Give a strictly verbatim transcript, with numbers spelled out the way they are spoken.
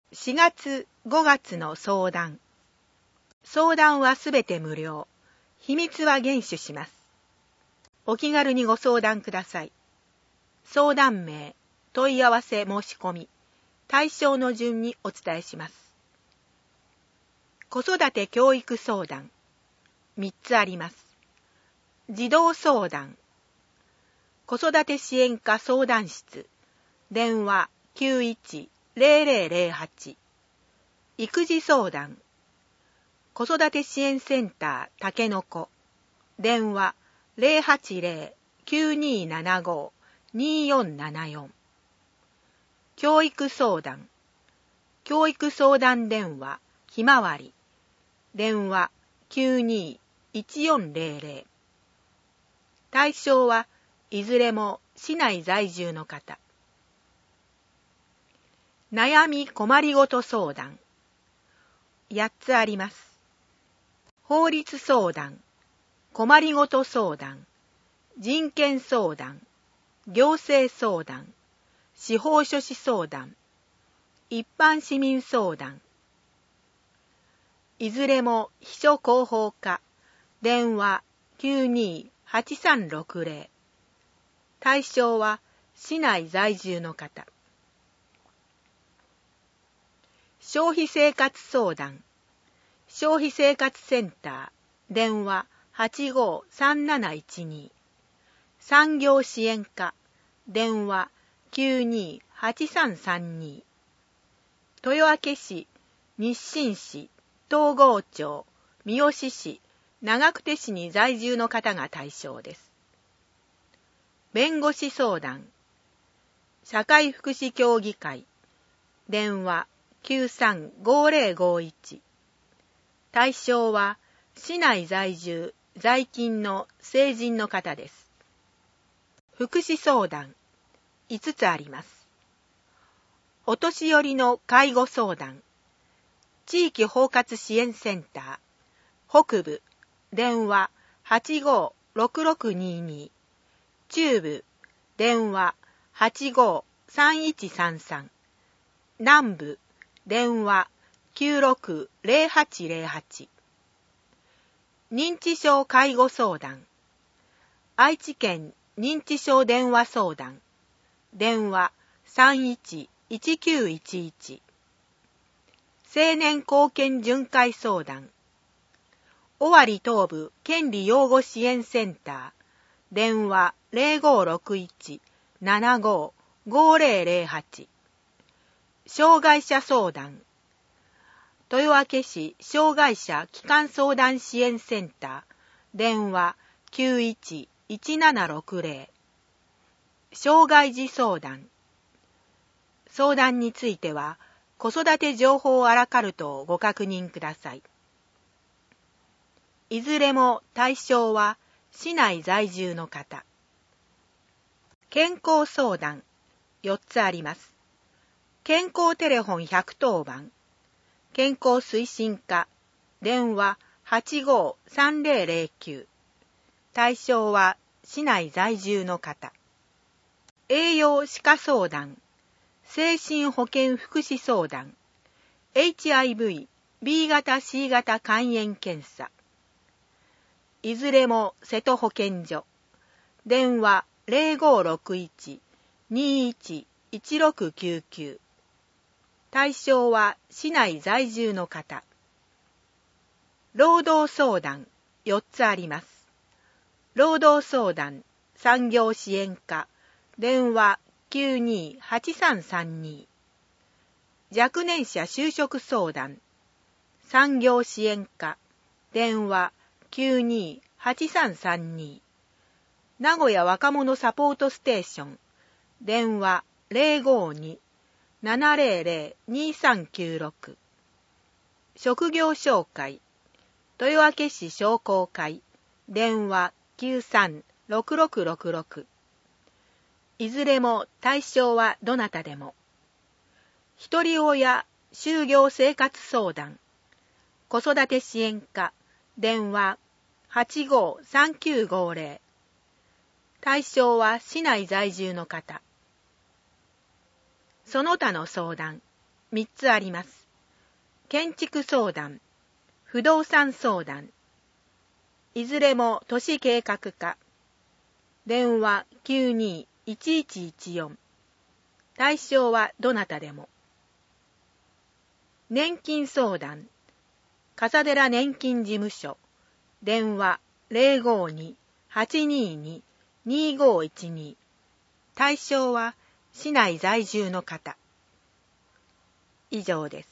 しがつ、ごがつの相談。相談はすべて無料。秘密は厳守します。お気軽にご相談ください。相談名、問い合わせ申し込み、対象の順にお伝えします。子育て教育相談、みっつあります。児童相談、子育て支援課相談室、電話 きゅういちゼロゼロゼロはち、育児相談、子育て支援センターたけのこ、電話 ゼロはちゼロ きゅうにーななごー にーよんななよん、教育相談、教育相談電話ひまわり、電話 きゅうにーいちよんゼロゼロ、対象はいずれも市内在住の方。悩み困りごと相談、やっつあります。法律相談、困りごと相談、人権相談、行政相談、司法書士相談、一般市民相談。いずれも秘書広報課、電話 きゅうにーはちさんろくゼロ、対象は市内在住の方。消費生活相談、消費生活センター、電話 はちごーさんなないちに、産業支援課、電話 きゅうにーはちさんさんに、豊明市、日清市、東郷町、三好市、長久手市に在住の方が対象です。弁護士相談、社会福祉協議会、電話 きゅうさんごーゼロごーいち、対象は市内在住、在勤の成人の方です。福祉相談、いつつあります。お年寄りの介護相談、地域包括支援センター、北部、電話 はちごーろくろくにーに、中部、電話 はちごーさんいちさんさん、南部、電話 きゅうろくゼロはちゼロはち。認知症介護相談、愛知県認知症電話相談、電話 さんいちいちきゅういちいち。青年貢献巡回相談、尾張東部権利擁護支援センター、電話 ゼロごーろくいち ななごー ごーゼロゼロはち。障害者相談、豊明市障害者基幹相談支援センター、電話 きゅういちいちななろくゼロ。障害児相談、相談については子育て情報アラカルトをご確認ください。いずれも対象は市内在住の方。健康相談、よっつあります。健康テレフォンひゃくとおばん、健康推進課、電話 はちごーさんゼロゼロきゅう、対象は市内在住の方。栄養歯科相談、精神保健福祉相談、エイチアイブイ、ビー 型 シー 型肝炎検査。いずれも瀬戸保健所、電話 ゼロごーろくいち にーいち いちろくきゅうきゅう、対象は市内在住の方。労働相談、よっつあります。労働相談、産業支援課、電話 きゅうにーはちさんさんに、若年者就職相談、産業支援課、電話 きゅうにーはちさんさんに、名古屋若者サポートステーション、電話 ゼロごーに ななゼロゼロ にーさんきゅうろく、職業紹介、豊明市商工会、電話 きゅうさんろくろくろくろく。いずれも対象はどなたでも。ひとり親就業生活相談、子育て支援課、電話 はちごーさんきゅうごーゼロ、対象は市内在住の方。その他の相談、 みっつあります。建築相談、不動産相談。いずれも都市計画課。電話 きゅうにーいちいちいちよん。対象はどなたでも。年金相談、笠寺年金事務所。電話 ゼロごにーはちにーにーにーごいちにー。対象は市内在住の方。以上です。